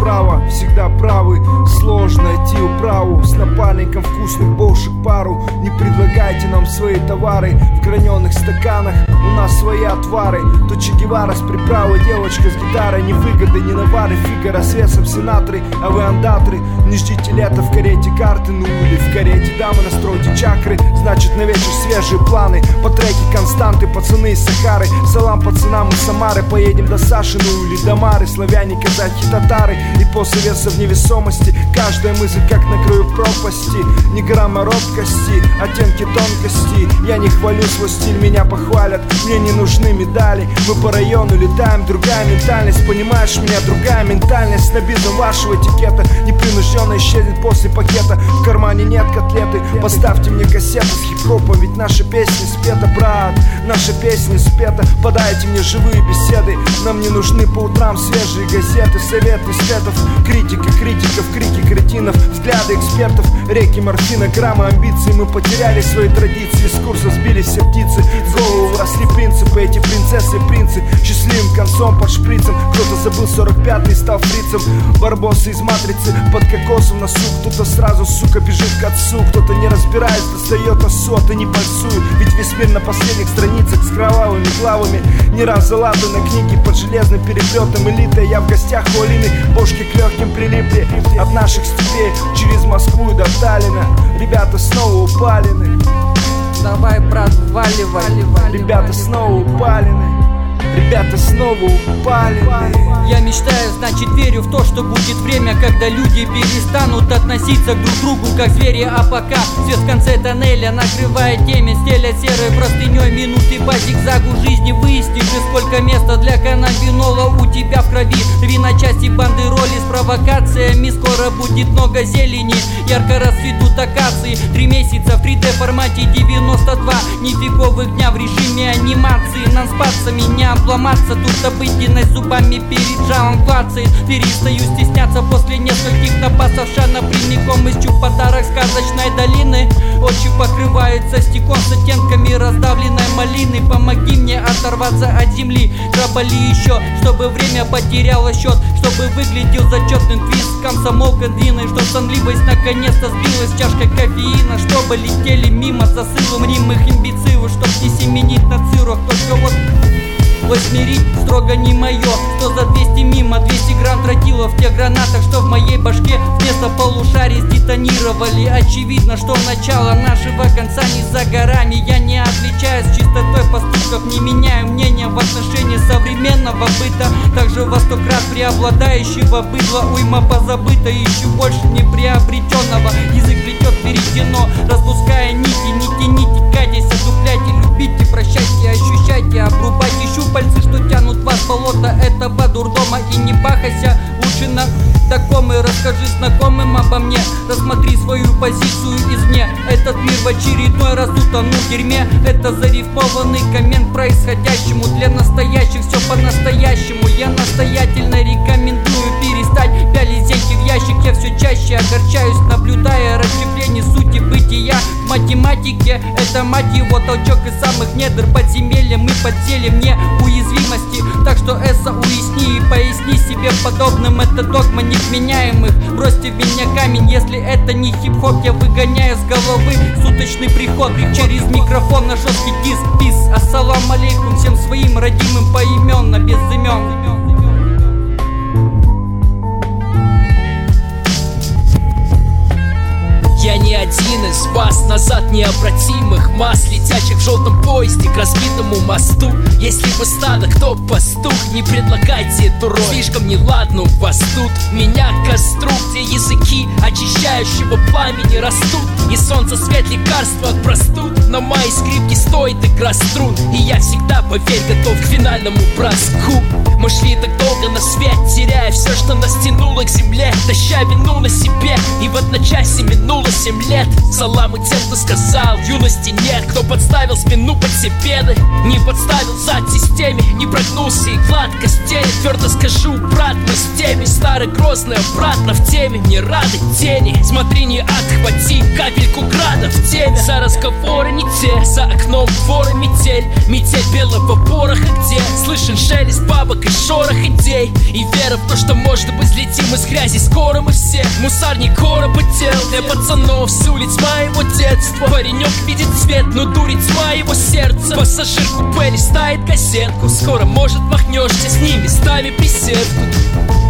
справа всегда правы. Сложно найти управу с напарником вкусных бошек пару. Не предлагайте нам свои товары в граненых стаканах, у нас свои отвары. То Че Гевара с приправой, девочка с гитарой. Ни выгоды, ни навары, Фигаро с весом сенаторы. А вы андатры, не ждите лета в карете карты. Ну или в карете дамы, настройте чакры. Значит на вечер свежие планы. По треке константы, пацаны из Сахары. Салам пацанам из Самары. Поедем до Саши, ну или до Мары. Славяне, казахи, татары. И после веса в невесомости каждая мысль как на краю пропасти. Ни грамма робкости, оттенки тонкости. Я не хвалю свой стиль, меня похвалят. Мне не нужны медали. Мы по району летаем, другая ментальность. Понимаешь меня, другая ментальность. Снобизм вашего этикета непринужденно исчезнет после пакета. В кармане нет котлеты. Поставьте мне кассету с хип-хопом, ведь наша песня спета, брат. Наша песня спета. Подайте мне живые беседы. Нам не нужны по утрам свежие газеты. Советы светов, критика критиков, крики кретинов, взгляды экспертов, реки морфина, граммы амбиций. Мы потеряли свои традиции, с курса сбились все птицы. В голову росли принципы, эти принцессы и принцы. Счастливым концом под шприцем. Кто-то забыл 45-й и стал фрицем. Барбосы из матрицы под кокосом на сук. Кто-то сразу, сука, бежит к отцу. Кто-то не разбирается, достает осу, а ты не пальцуй. Ведь весь мир на последних страницах с кровавыми главами. Не раз залатаны книги под железным переплетом. Элита, я в гостях у Алины. Бошки к легким прилипли от наших степей через Москву и до Таллина. Ребята снова упалены. Давай, брат, валивай. Ребята снова упалены. Ребята снова упалены. Я мечтаю, значит верю в то, что будет время, когда люди перестанут относиться друг к другу как звери. А пока свет в конце тоннеля накрывает темень, стеля серой простыней минуты по зигзагу жизни. Выяснишь же, сколько места для каннабинола у тебя в крови. Рви на части бандероли с провокациями. Скоро будет много зелени, ярко расцветут акации. 3 месяца в 3D формате 92 нифиговых дня в режиме анимации. Нам спаться меня обломаться, тут обыденность зубами перед жалом клацает. Перестаю стесняться после нескольких напасов шана. Прямиком ищу подарок сказочной долины. Очи покрываются стеклом с оттенками раздавленной малины. Помоги мне оторваться от земли. Крабали еще, чтобы время потеряло счет, чтобы выглядел зачетным твист комсомолка длинной, чтоб сонливость наконец-то сбилась с чашкой кофеина, чтобы летели мимо засылом римых имбецилов, чтоб не семенить на цирах, только вот восьмерить строго не мое. 100 за 200 мимо, 200 грамм тротила в тех гранатах, что в моей башке вместо полушарий сдетонировали. Очевидно, что начало нашего конца не за горами. Я не отличаюсь чистотой поступков, не меняю мнения в отношении современного быта. Также во 100 крат преобладающего быдла уйма позабыта, еще больше неприобретенного. Язык плетет веретено, распуская нити. Не тяните, катясь, отдупляйте, любите, прощайте, ощущайте, обрубайте щупальцы, что тянут вас в болото этого дурдома. И не бахайся, лучше на таком и расскажи знакомым обо мне. Рассмотри свою позицию извне. Этот мир в очередной раз утонул в дерьме. Это зарифмованный коммент происходящему. Для настоящих все по-настоящему. Я настоятельно рекомендую перестать пялить зеньки в ящик. Я все чаще огорчаюсь, наблюдая расщепление сути бытия. В математике это, мать его, толчок из самых недр подземелья. Мы подсели в неуязвимости, так что эсса уясни и поясни себе подобным. Это догма невменяемых. Бросьте в меня камень, если это не хип-хоп. Я выгоняю с головы суточный приход через микрофон на жесткий диск. Пис, ассалам алейкум всем своим родимым поименно, без имен. Я не один из вас, назад необратимых масс, летящих в желтом поезде к разбитому мосту. Если вы стадо, кто пастух, не предлагайте эту роль. Слишком неладно у вас тут. Меня к костру, где языки очищающего пламени растут, и солнце свет лекарства от простуд. На моей скрипке стоит игра струн, и я всегда, поверь, готов к финальному броску. Мы шли так долго на свет, теряя все, что нас тянуло к земле, таща вину на себе, и в одночасье минуло 7 лет. Салам и тем, кто сказал, юности нет. Кто подставил спину под все беды, не подставил зад системе, не прогнулся и гладко стелет. Твердо скажу, брат, мы с теми. Старый грозный обратно в теме, не рады тени. Смотри, не отхвати капельку града в теме. За разговоры не те, за окном двор и метель. Метель белого пороха, где слышен шелест бабок и шорох идей. детей. И вера в то, что может быть взлетим из грязи. Скоро мы все мусорник короба тел. Для пацанов с улиц моего детства. Паренек видит свет, но дурит тьма его сердца. Пассажир купе листает газетку. Скоро, может, махнешься с ними, ставя беседку.